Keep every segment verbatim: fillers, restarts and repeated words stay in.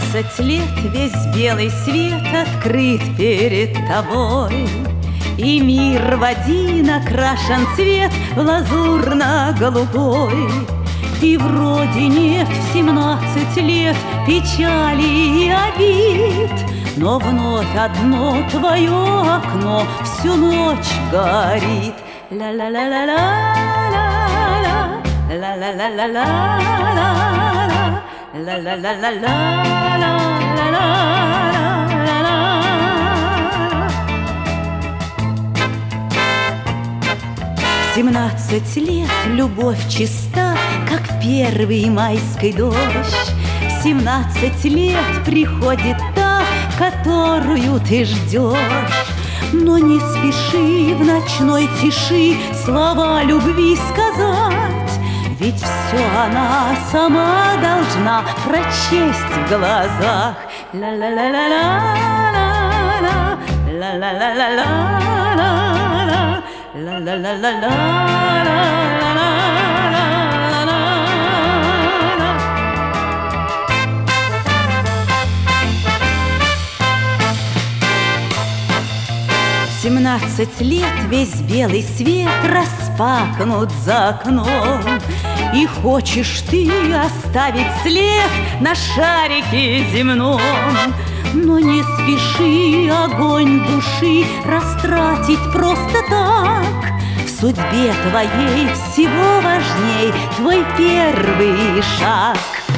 Семнадцать лет, весь белый свет открыт перед тобой, и мир в один окрашен цвет в лазурно-голубой. И вроде нет в семнадцать лет печали и обид, но вновь одно твое окно всю ночь горит. Ла-ла-ла-ла-ла-ла, ла-ла-ла-ла-ла-ла, ла-ла-ла-ла-ла-ла-ла. Семнадцать лет любовь чиста, как первый майский дождь. В семнадцать лет приходит та, которую ты ждешь. Но не спеши в ночной тиши слова любви сказать, ведь все она сама должна прочесть в глазах. Ла-ла-ла-ла-ла-ла, ла-ла-ла-ла-ла-ла, ла-ла-ла-ла-ла-ла-ла-ла. Семнадцать лет, весь белый свет распахнут за окном, и хочешь ты оставить след на шарике земном. Но не спеши огонь души растратить просто так. В судьбе твоей всего важней твой первый шаг.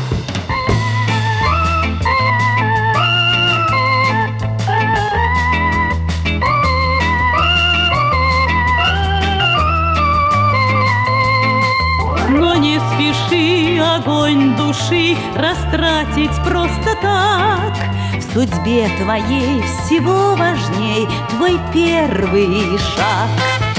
Но не спеши огонь души растратить просто так. В судьбе твоей всего важней твой первый шаг.